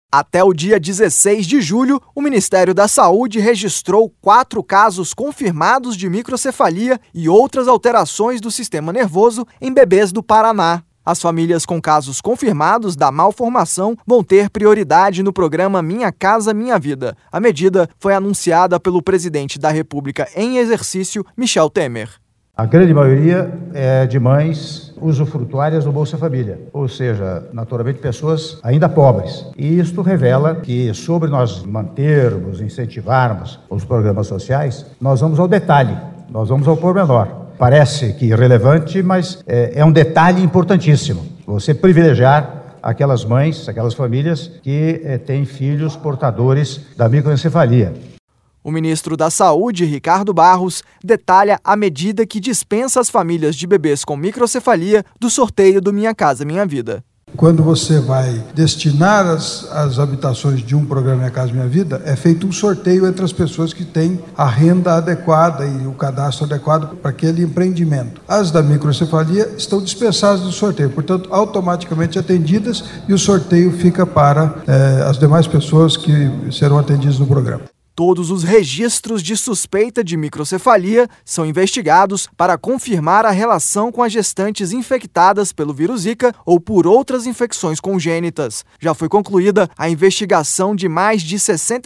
Até o dia 16 de julho, o Ministério da Saúde registrou 4 casos confirmados de microcefalia e outras alterações do sistema nervoso em bebês do Paraná. As famílias com casos confirmados da malformação vão ter prioridade no programa Minha Casa Minha Vida. A medida foi anunciada pelo presidente da República em exercício, Michel Temer. A grande maioria é de mães usufrutuárias do Bolsa Família, ou seja, naturalmente pessoas ainda pobres. E isto revela que, sobre nós mantermos, incentivarmos os programas sociais, nós vamos ao detalhe, nós vamos ao pormenor. Parece que irrelevante, mas é um detalhe importantíssimo. Você privilegiar aquelas mães, aquelas famílias que têm filhos portadores da microencefalia. O ministro da Saúde, Ricardo Barros, detalha a medida que dispensa as famílias de bebês com microcefalia do sorteio do Minha Casa Minha Vida. Quando você vai destinar as habitações de um programa Minha Casa Minha Vida, é feito um sorteio entre as pessoas que têm a renda adequada e o cadastro adequado para aquele empreendimento. As da microcefalia estão dispensadas do sorteio, portanto, automaticamente atendidas, e o sorteio fica para as demais pessoas que serão atendidas no programa. Todos os registros de suspeita de microcefalia são investigados para confirmar a relação com as gestantes infectadas pelo vírus Zika ou por outras infecções congênitas. Já foi concluída a investigação de mais de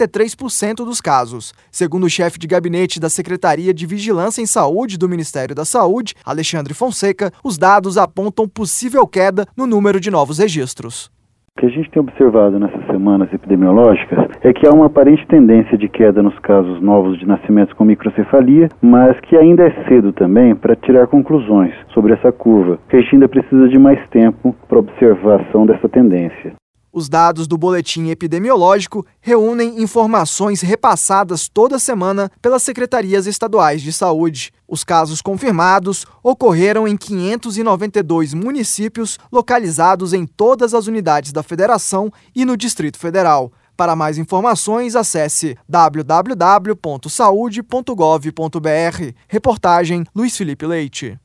63% dos casos. Segundo o chefe de gabinete da Secretaria de Vigilância em Saúde do Ministério da Saúde, Alexandre Fonseca, os dados apontam possível queda no número de novos registros. O que a gente tem observado nessas semanas epidemiológicas é que há uma aparente tendência de queda nos casos novos de nascimentos com microcefalia, mas que ainda é cedo também para tirar conclusões sobre essa curva, que a gente ainda precisa de mais tempo para observação dessa tendência. Os dados do boletim epidemiológico reúnem informações repassadas toda semana pelas secretarias estaduais de saúde. Os casos confirmados ocorreram em 592 municípios localizados em todas as unidades da Federação e no Distrito Federal. Para mais informações, acesse www.saude.gov.br. Reportagem Luiz Felipe Leite.